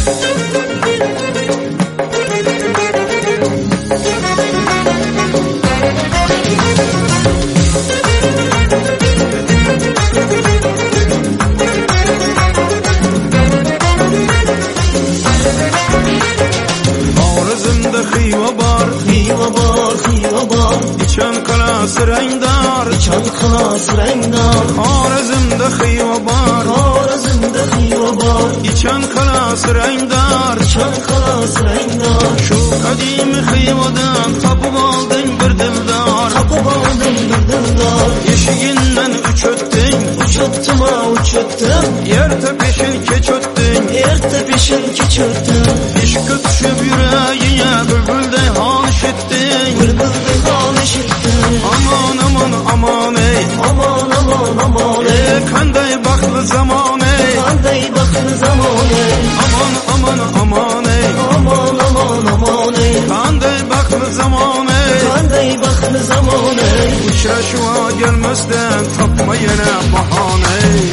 Rengdar, Çankılas rengdar. Xorazmda xiva bor, Xorazmda xiva bor. Çankılas rengdar, Çankılas rengdar. Shu qadimi xivadan topib olding bir dildor, Topib olding bir dildor. Eshigindan uch o'tding, uch o'tdim, uch o'tdim. Erta peshin kech o'tding, erta peshin kech o'tdim. Ishqqa tushib yuragiga bulbulday holish etding, bulbulday holish etding. Aman aman aman ey, aman aman aman ey. Qanday baxtli zamon ey, qanday baxtli zamon ey. Aman aman aman ey, aman aman aman ey. Qanday baxtli zamon ey, qanday baxtli zamon ey. Uchrashuv gelmasdan topma yana bahona ey.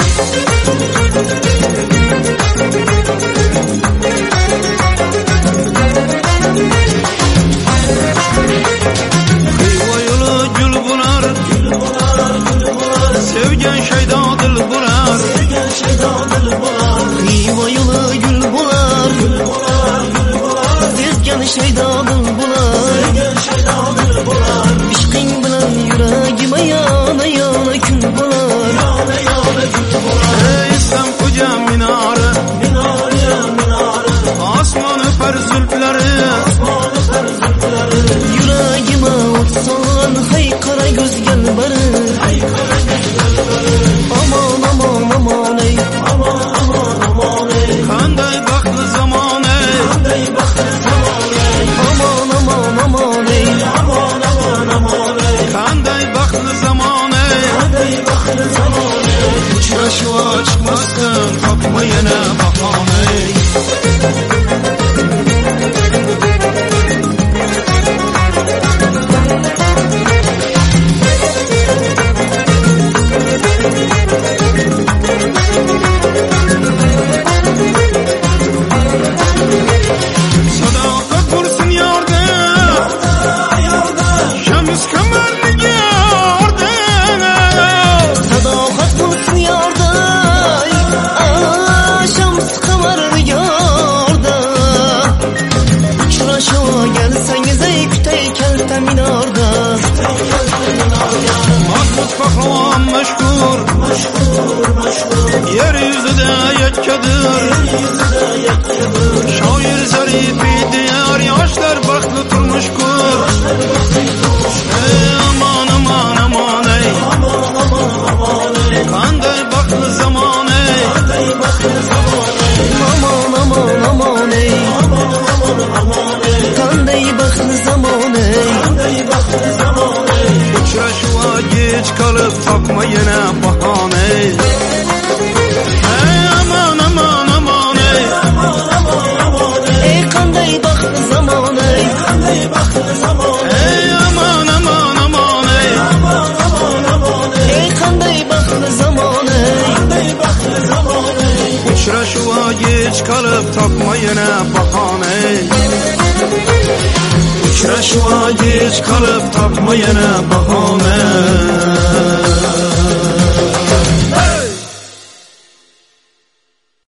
Sevgen şeyda dil bular, sevgen şeyda dil bular. Xiva yo'li gul bular, gul bular, gul bular. Sevgen şeyda dil bular, sevgen şeyda dil bular. Ishqing bilan yuragima yana yana kul bular, yana yana kul bular. Ey İslam koca minare, minare, minare. Osmoni par zulflari, osmoni par zulflari. Yuragima o't solgan hayqara ko'zgan bari, hayqara aman aman aman ey, aman aman aman ey. Qanday baxtli zamon ey, qanday baxtli zamon ey. Aman aman aman ey, aman aman aman ey. Qanday baxtli zamon ey, qanday baxtli zamon ey. Uchrashuv chiqmasdan topma yana bahona ey. Pahlovan meşhur, yeryüzüde yekkedir, şair zarifi diyar, yaşlar baxtli turmuş kur. Ey aman aman aman ey, qanday baxtli zamon ey, aman aman aman ey, qanday baxtli zamon ey. Uchrashuv geç kalıp topma yana bahona ey. Ey aman aman aman ey, ey qanday baxtli zamon ey, qanday baxtli zamon ey. Ey aman aman aman ey, ey qanday baxtli zamon ey, qanday baxtli zamon ey. Uchrashuv geç kalıp topma yana bahona ey. Uchrashuv geç kalıp topma yana bahona.